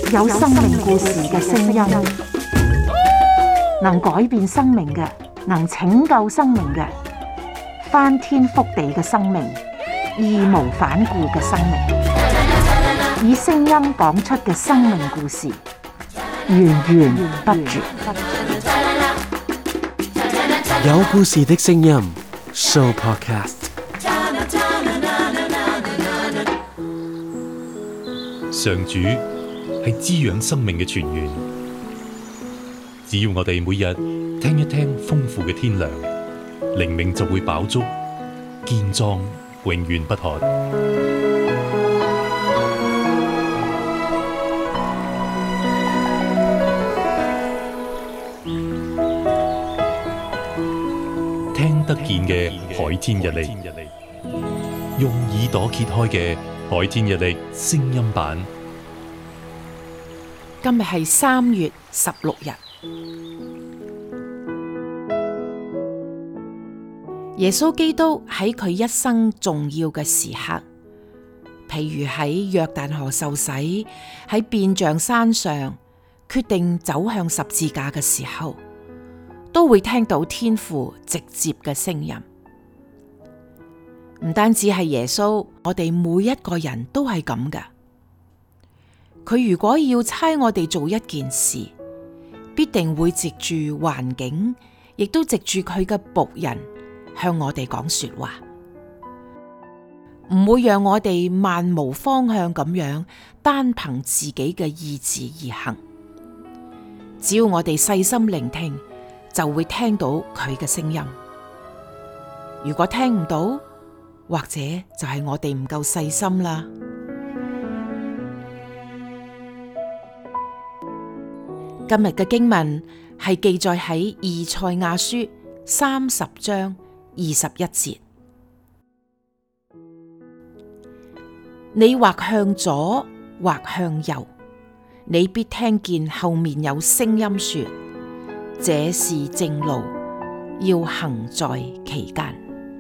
有生命故事嘅聲音，能改變生命嘅，能拯救生命嘅，翻天覆地嘅生命，義無反顧嘅生命，以聲音講出嘅生命故事，源源不絕。 有故事的聲音 Show Podcast。 上主係滋養生命嘅泉源，只要我哋每日聽一聽豐富嘅天糧，靈命就會飽足，健壯永遠不渴。聽得見嘅海天日曆，用耳朵揭開嘅海天日曆聲音版。 今日係3月16日。耶穌基督喺佢一生重要嘅時刻，譬如喺約旦河受洗，喺變像山上決定走向十字架嘅時候，都會聽到天父直接嘅聲音。唔單止係耶穌，我哋每一個人都係咁㗎。佢如果要差我哋做一件事，必定會藉住環境，亦都藉住佢嘅僕人向我哋講說話，唔會讓我哋漫無方向咁樣單憑自己嘅意志而行。只要我哋細心聆聽，就會聽到佢嘅聲音。如果聽唔到，或者就係我哋唔夠細心啦。今日嘅經文係記載喺以賽亞書30章21節。你或向左，或向右，你必聽見後面有聲音說：這是正路，要行在其間。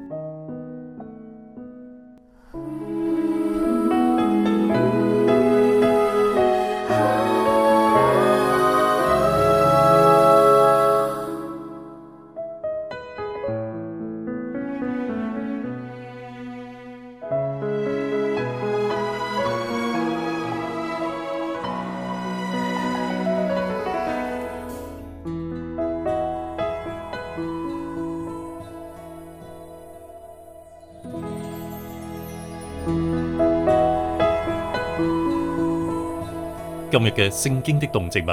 今日嘅聖經的動植物，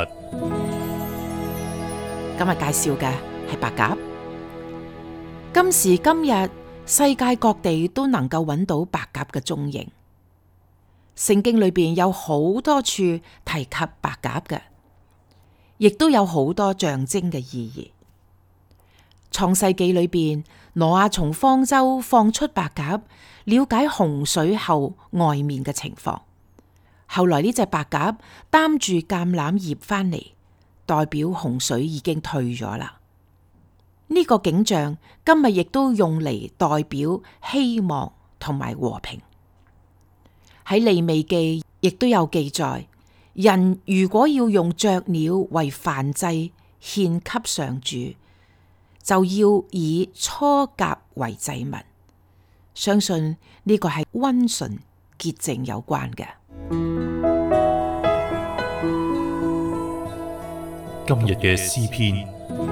今日介紹嘅係白鴿。今時今日，世界各地都能夠揾到白鴿嘅蹤影。聖經裏邊有好多處提及白鴿嘅，亦都有好多象徵嘅意義。創世紀裏邊，挪亞從方舟放出白鴿，了解洪水後外面嘅情況。後來呢隻白鴿擔住橄欖葉返嚟，代表洪水已經退咗啦。呢個景象今日亦都用嚟代表希望同埋和平。喺利未記亦都有記載，人如果要用雀鳥為燔祭獻給上主，就要以雛鴿為祭物。相信呢個係溫順潔淨有關嘅。 今日嘅詩篇，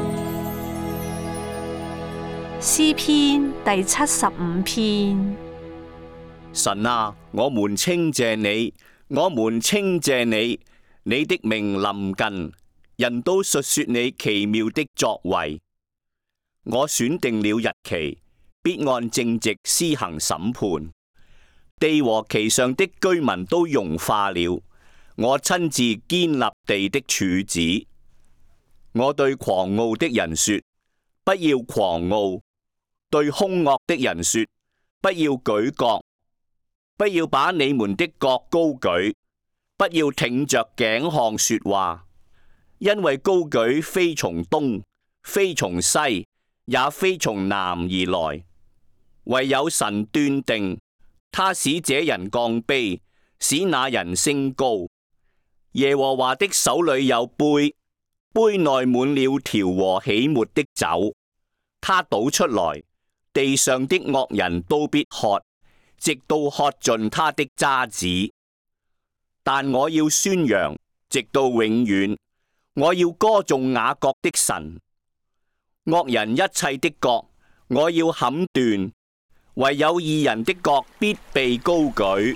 詩篇第75篇。 神啊，我們稱謝你，我們稱謝你，你的名臨近，人都述說你奇妙的作為。我選定了日期，必按正直施行審判。地和其上的居民都融化了，我親自堅立地的柱子。我對狂傲的人說：不要狂傲；對兇惡的人說：不要舉角。不要把你們的角高舉，不要挺着頸項說話，因為高舉非從東，非從西，也非從南而來，唯有神斷定。他使這人降卑，使那人升高。 耶和華的手裏有杯，杯內滿了調和起沫的酒，他倒出來，地上的惡人都必喝，直到喝盡他的渣子。但我要宣揚，直到永遠，我要歌頌雅各的神。惡人一切的角，我要砍斷，唯有義人的角必被高舉。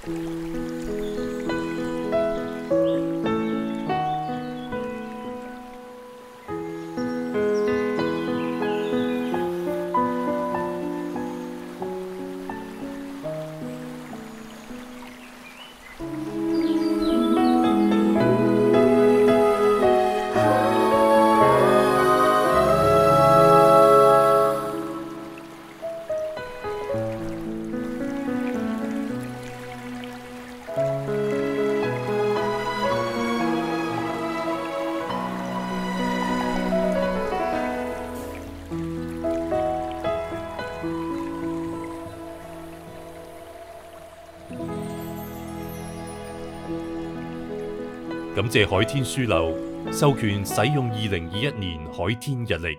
感謝海天書樓授權使用2021年海天日曆，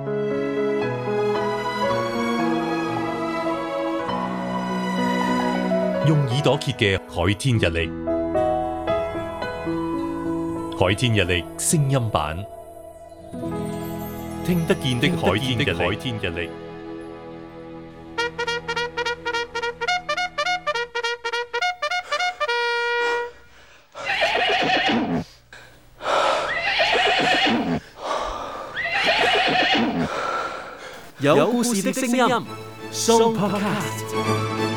用耳朵揭嘅海天日曆，海天日曆聲音版，聽得見的海天日曆。 有故事的聲音，Sooo Podcast。